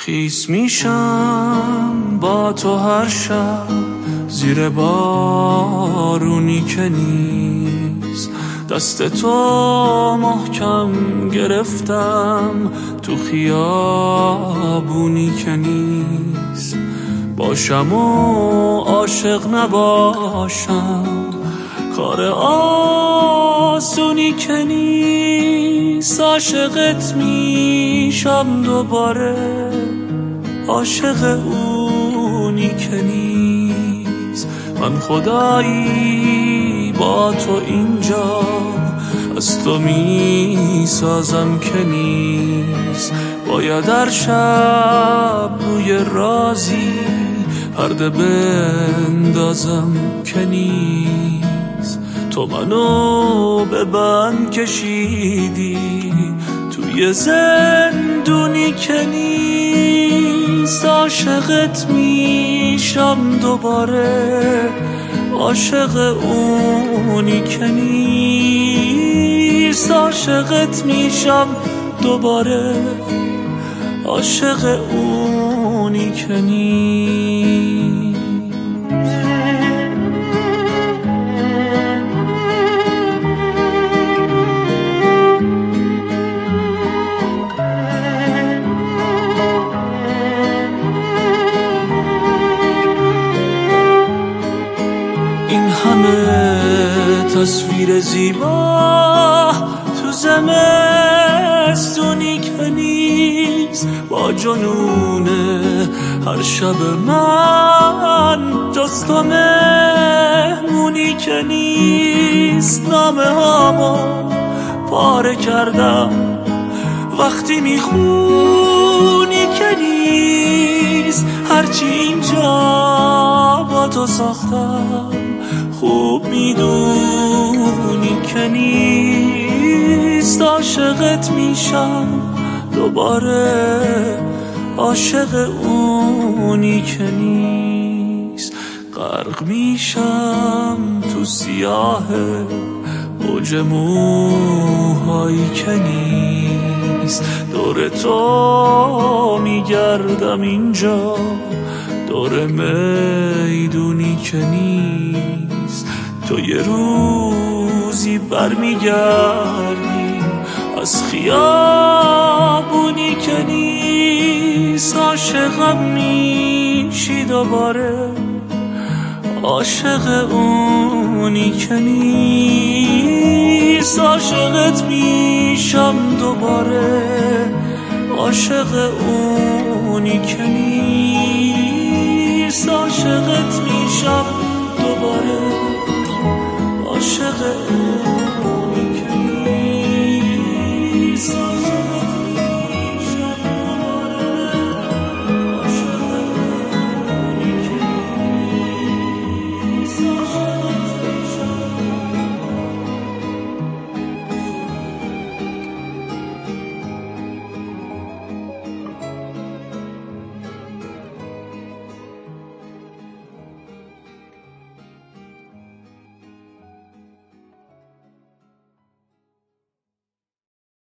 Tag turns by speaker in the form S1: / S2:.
S1: خیس میشم با تو هر شب زیر بارونی که نیست، دست تو محکم گرفتم تو خیابونی که نیست. باشم و عاشق نباشم کار آسونی که نیست. عاشقت میشم دوباره، عاشق اونی که نیست. من خدایی با تو اینجا از تو میسازم که نیست. باید هر شب روی رازی پرده بندازم که نیست. تو منو به بند کشیدی توی زندونی که نیست. عاشقت میشم دوباره، عاشق اونی که نیست. عاشقت میشم دوباره، عاشق اونی که نیست. این همه تصویر زیبا تو زمستونی که نیست. با جنون هر شب من جز تو مهمونی که نیست. نامه هامو پاره کردم وقتی میخونی که نیست. هرچی اینجا با تو ساختم خوب میدونی که نیست. عاشقت میشم دوباره، عاشق اونی که نیست. غرق میشم تو سیاه اوج موهایی که نیست. دور تو میگردم اینجا، دور میدونی که نیست. تو یه روزی برمیگردی از خیابونی که نیست. عاشقم میشی دوباره، عاشق اونی که نیست. عاشقت میشم دوباره، عاشق اونی که نیست. عاشقت میشم دوباره، عاشق